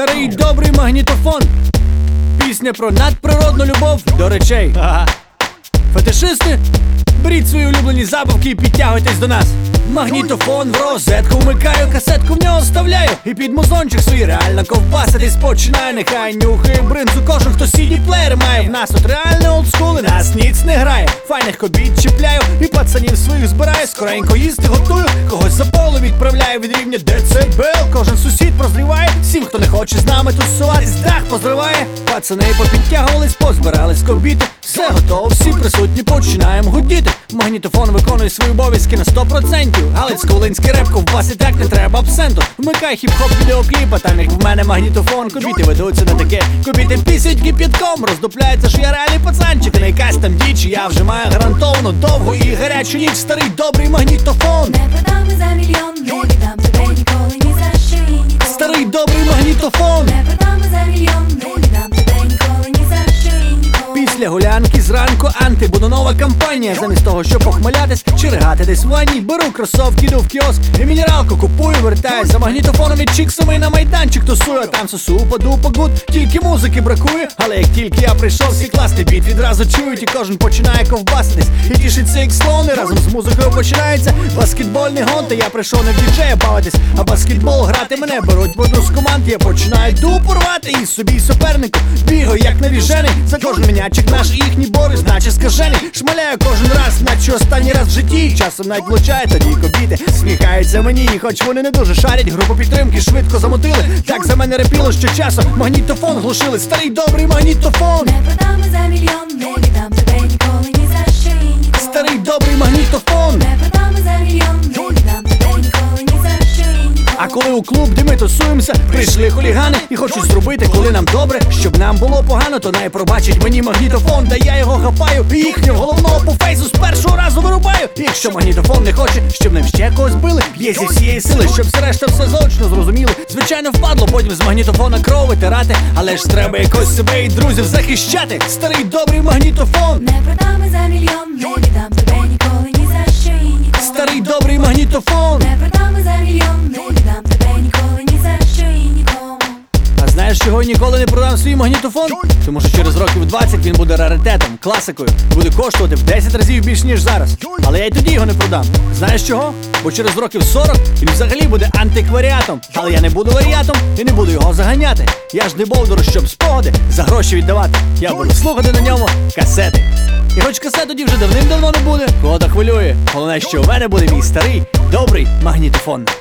Старий добрий магнітофон. Пісня про надприродну любов до речей. Фетишисти, беріть свої улюблені забавки і підтягуйтесь до нас. Магнітофон в розетку вмикаю, касетку в нього вставляю і під музончик свій реально ковбаситись починаю. Нехай нюхає бринзу кожен, хто CD-плеєр має. В нас от реальне олдскул і нас ніц не грає. Файних кобіт чіпляю і пацанів своїх збираю. Скоренько їсти готую, когось за полу відправляю від рівня децибел. Кожен сусід прозріває, всім, хто не хоче з нами тусуватись, дах позриває. Пацани попідтягувались, позбирались кобіти. Все готово, всі присутні, починаємо гудіти. Магнітофон виконує свої обов'язки на 100%. Галицько-волинський реп, ковбас і так не треба абсенту. Вмикай хіп-хоп відеокліп, а там як в мене магнітофон. Кобіти ведуться на таке, кобіти пісять кип'ятком. Роздупляється, що я реальний пацанчик, не якась там діч. Я вже маю гарантовано довгу і гарячу ніч. Старий добрий магнітофон. Не продам за мільйон, не віддам тебе ніколи, ні за що і ніколи. Старий добрий магнітофон. Не продам за мільйон, не віддам тебе ніколи, ні за що і ніколи. Після гулянки зранку буде нова кампанія. Замість того, щоб похмелятись чи ригати десь в ванні, беру кросовки, йду в кіоск і мінералку купую, вертаюсь за магнітофоном і чіксами на майданчик тусую. А там сосу, паду, гуд, тільки музики бракує. Але як тільки я прийшов, всі класний біт відразу чують, і кожен починає ковбаситись і тішиться як слони. Разом з музикою починається баскетбольний гон. Та я прийшов не в діджея бавитись, а баскетбол грати. Мене беруть в одну з команд, я починаю дупу рвати і собі й супернику бігаю як навіжений. За кожен мінячик наш їхній борис, наче скажений. Шмаляю кожен раз, наче останній раз в житті. Часом навіть влучає, тоді кобіти сміхаються мені. І хоч вони не дуже шарять, групу підтримки швидко замотили. Так за мене репіло, що часом магнітофон глушили. Старий добрий магнітофон. Не продам за мільйон, не віддам тебе ніколи, ні за що і ніколи. Старий добрий магнітофон. Не продам за мільйон, не віддам тебе ніколи, ні за що і ніколи. А коли у клуб, де ми тусуємося, прийшли хулігани і хочуть зробити, коли нам добре, щоб нам було погано, то най пробачить мені магнітофон. Та я його хапаю і їхнього головного по фейсу з першого разу вирубаю. І якщо магнітофон не хоче, щоб ним ще когось били, б'є зі всієї сили, щоб все решта все заочно зрозуміли. Звичайно, впадло потім з магнітофона кров витирати, але ж треба якось себе і друзів захищати. Старий добрий магнітофон. Не продам за мільйон, не віддам тебе ніколи, ні за що і ніколи. Старий добрий магнітофон. Не продам за мільйон, не віддам тебе ніколи, ні за що і нікому. А знаєш, чого я ніколи не продам свій магнітофон? Тому що через років 20 він буде раритетом, класикою, і буде коштувати в 10 разів більш ніж зараз. Але я й тоді його не продам. Знаєш чого? Бо через років 40 він взагалі буде антикваріатом. Але я не буду варіатом і не буду його заганяти. Я ж не бовдур, щоб спогади за гроші віддавати. Я буду слухати на ньому касети. І хоч касет тоді вже давним-давно не буде, кого так хвилює. Головне, що у мене буде мій старий добрий магнітофон.